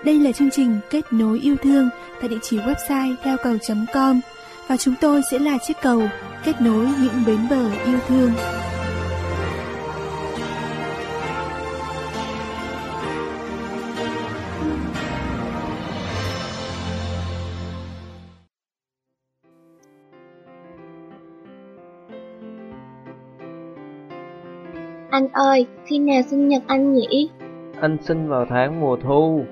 Đây là chương trình Kết nối yêu thương tại địa chỉ website theo cầu.com và chúng tôi sẽ là chiếc cầu kết nối những bến bờ yêu thương. Anh ơi, khi nào sinh nhật anh nhỉ? Anh sinh vào tháng mùa thu.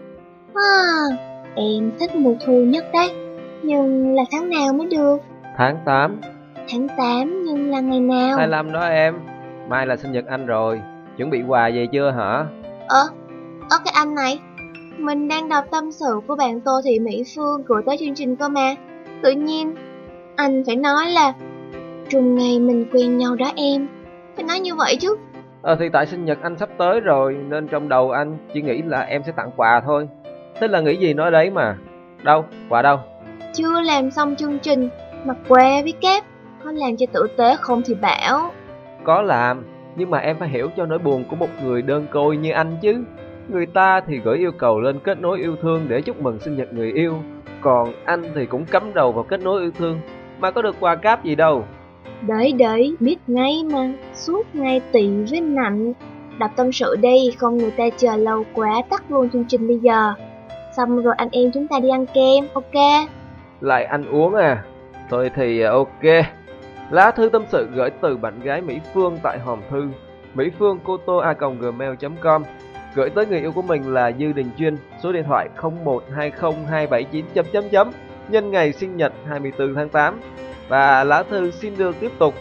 Em thích mùa thu nhất đấy. Nhưng là tháng nào mới được? Tháng 8. Tháng 8 nhưng là ngày nào? 25 đó em. Mai là sinh nhật anh rồi. Chuẩn bị quà về chưa hả? Cái anh này. Mình đang đọc tâm sự của bạn Tô Thị Mỹ Phương gửi tới chương trình cơ mà. Tự nhiên anh phải nói là trùng ngày mình quen nhau đó em. Phải nói như vậy chứ. Thì tại sinh nhật anh sắp tới rồi nên trong đầu anh chỉ nghĩ là em sẽ tặng quà thôi. Thế là nghĩ gì nói đấy mà. Đâu, quà đâu? Chưa làm xong chương trình mà que với kép. Có làm cho tử tế không thì bảo. Có làm, nhưng mà em phải hiểu cho nỗi buồn của một người đơn côi như anh chứ. Người ta thì gửi yêu cầu lên kết nối yêu thương để chúc mừng sinh nhật người yêu. Còn anh thì cũng cắm đầu vào kết nối yêu thương mà có được quà cáp gì đâu. Đấy, biết ngay mà. Suốt ngày tị với nạnh. Đọc tâm sự đi, không người ta chờ lâu quá, tắt luôn chương trình bây giờ. Xong rồi anh em chúng ta đi ăn kem, ok? Lại ăn uống à? Thôi thì ok. Lá thư tâm sự gửi từ bạn gái Mỹ Phương tại hòm thư mĩphương.coto@gmail.com, gửi tới người yêu của mình là Dư Đình Chuyên, số điện thoại 01202790 nhân ngày sinh nhật 24 tháng 8. Và lá thư xin được tiếp tục.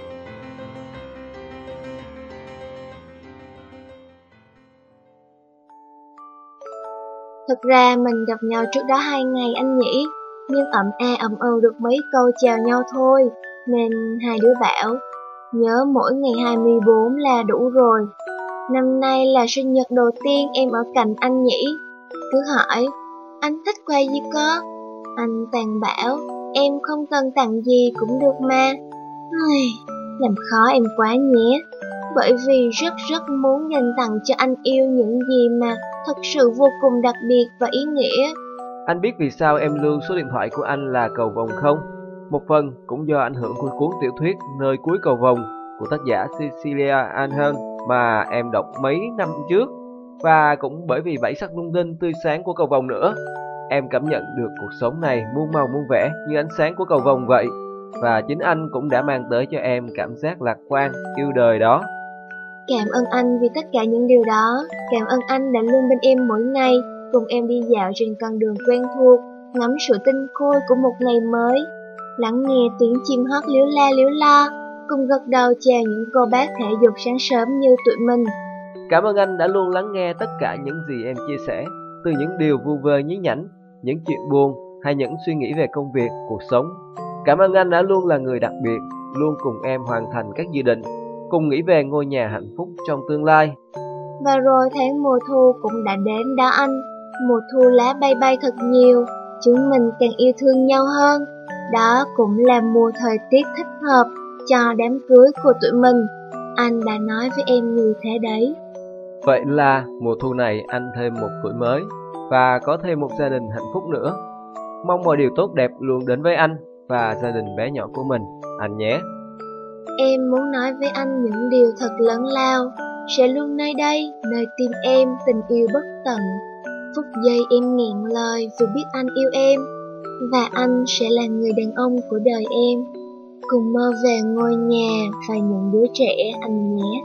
Thực ra mình gặp nhau trước đó 2 ngày anh nhỉ, nhưng ậm được mấy câu chào nhau thôi, nên hai đứa bảo nhớ mỗi ngày 24 là đủ rồi. Năm nay là sinh nhật đầu tiên em ở cạnh anh nhỉ. Cứ hỏi anh thích quà gì cơ, anh toàn bảo em không cần tặng gì cũng được mà. Làm khó em quá nhé, bởi vì rất muốn dành tặng cho anh yêu những gì mà thật sự vô cùng đặc biệt và ý nghĩa. Anh biết vì sao em lưu số điện thoại của anh là cầu vồng không? Một phần cũng do ảnh hưởng của cuốn tiểu thuyết Nơi cuối cầu vồng của tác giả Cecilia Ahern mà em đọc mấy năm trước. Và cũng bởi vì bảy sắc lung linh tươi sáng của cầu vồng nữa. Em cảm nhận được cuộc sống này muôn màu muôn vẻ như ánh sáng của cầu vồng vậy. Và chính anh cũng đã mang tới cho em cảm giác lạc quan, yêu đời đó. Cảm ơn anh vì tất cả những điều đó. Cảm ơn anh đã luôn bên em mỗi ngày, cùng em đi dạo trên con đường quen thuộc, ngắm sự tinh khôi của một ngày mới, lắng nghe tiếng chim hót líu lo, cùng gật đầu chào những cô bác thể dục sáng sớm như tụi mình. Cảm ơn anh đã luôn lắng nghe tất cả những gì em chia sẻ, từ những điều vu vơ nhí nhảnh, những chuyện buồn hay những suy nghĩ về công việc, cuộc sống. Cảm ơn anh đã luôn là người đặc biệt, luôn cùng em hoàn thành các dự định, cùng nghĩ về ngôi nhà hạnh phúc trong tương lai. Và rồi tháng mùa thu cũng đã đến đó anh. Mùa thu lá bay thật nhiều, chúng mình càng yêu thương nhau hơn. Đó cũng là mùa thời tiết thích hợp cho đám cưới của tụi mình. Anh đã nói với em như thế đấy. Vậy là mùa thu này anh thêm một tuổi mới và có thêm một gia đình hạnh phúc nữa. Mong mọi điều tốt đẹp luôn đến với anh và gia đình bé nhỏ của mình, anh nhé. Em muốn nói với anh những điều thật lớn lao, sẽ luôn nơi đây, nơi tim em tình yêu bất tận. Phút giây em nghẹn lời vì biết anh yêu em, và anh sẽ là người đàn ông của đời em. Cùng mơ về ngôi nhà và những đứa trẻ anh nhé.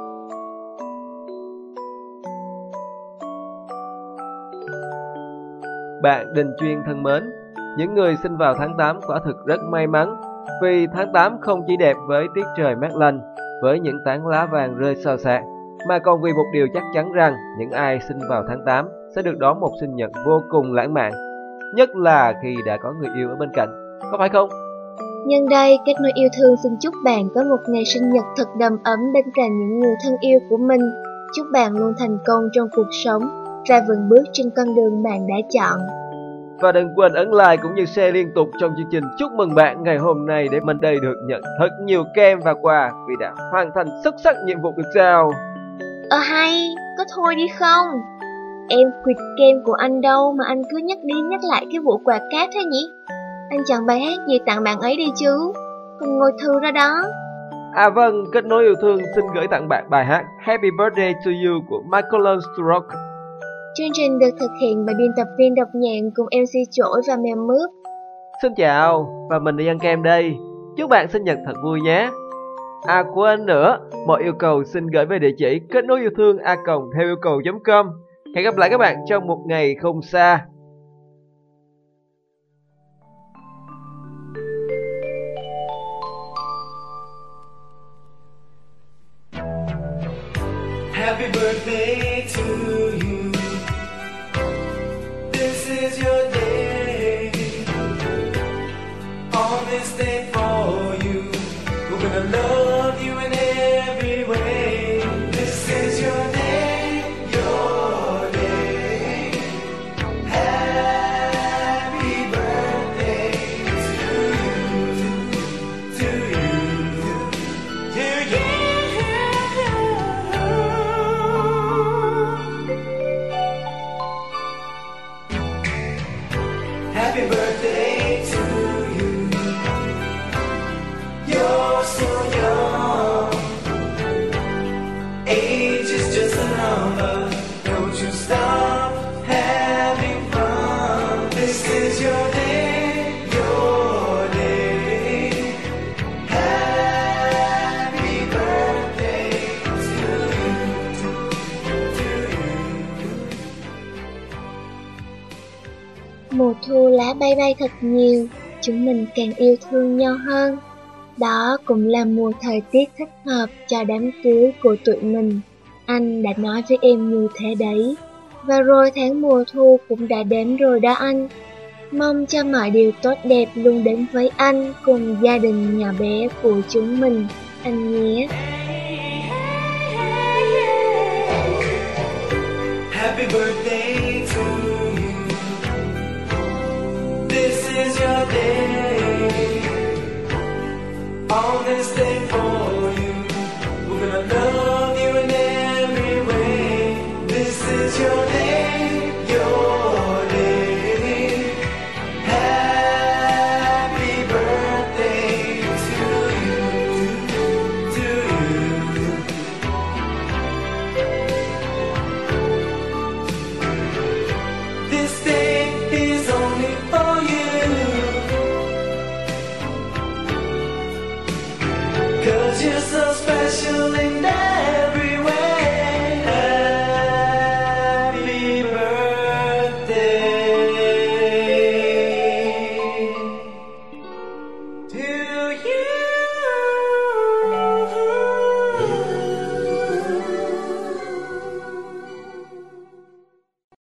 Bạn Đình Chuyên thân mến, những người sinh vào tháng 8 quả thực rất may mắn, vì tháng 8 không chỉ đẹp với tiết trời mát lành, với những tán lá vàng rơi xào xạc, mà còn vì một điều chắc chắn rằng những ai sinh vào tháng 8 sẽ được đón một sinh nhật vô cùng lãng mạn, nhất là khi đã có người yêu ở bên cạnh, có phải không? Nhân đây, Kết nối yêu thương xin chúc bạn có một ngày sinh nhật thật đầm ấm bên cạnh những người thân yêu của mình. Chúc bạn luôn thành công trong cuộc sống và vững bước trên con đường bạn đã chọn. Và đừng quên ấn like cũng như share liên tục trong chương trình chúc mừng bạn ngày hôm nay để mình đây được nhận thật nhiều kem và quà vì đã hoàn thành xuất sắc nhiệm vụ được giao. Hay, có thôi đi không? em Squid Game của anh đâu mà anh cứ nhắc đi nhắc lại cái vụ quà cáp thế nhỉ? Anh chọn bài hát gì tặng bạn ấy đi chứ? Mình ngồi thư ra đó. À vâng, Kết Nối Yêu Thương xin gửi tặng bạn bài hát Happy Birthday to You của Michael Learns-to-Rock. Chương trình được thực hiện bởi biên tập viên đọc nhạc cùng MC Chổi và Mèo Mướp. Xin chào, và mình đi ăn kem đây. Chúc bạn sinh nhật thật vui nhé. À quên nữa, mọi yêu cầu xin gửi về địa chỉ kết nối yêu thương @theo yêu cầu.com. Hẹn gặp lại các bạn trong một ngày không xa. Happy birthday to you. This is your day. On this day for you, we're gonna love you in every way. This is your day, your day. Happy birthday to you, to you, to you. Happy birthday to you. You're so young. Age is just a number. Don't you stop having fun. This is your day, your day. Happy birthday to you, to you. Mùa thu lá bay bay thật nhiều, chúng mình càng yêu thương nhau hơn. Đó cũng là mùa thời tiết thích hợp cho đám cưới của tụi mình. Anh đã nói với em như thế đấy. Và rồi tháng mùa thu cũng đã đến rồi đó anh. Mong cho mọi điều tốt đẹp luôn đến với anh cùng gia đình nhỏ bé của chúng mình, anh nhé. Happy birthday to you. This is your day. On this day